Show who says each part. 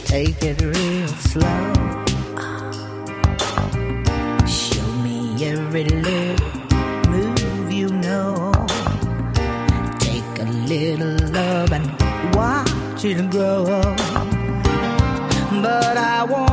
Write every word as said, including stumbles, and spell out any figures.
Speaker 1: take it real slow. Show me every little move you know. Take a little love and watch it grow. But I won't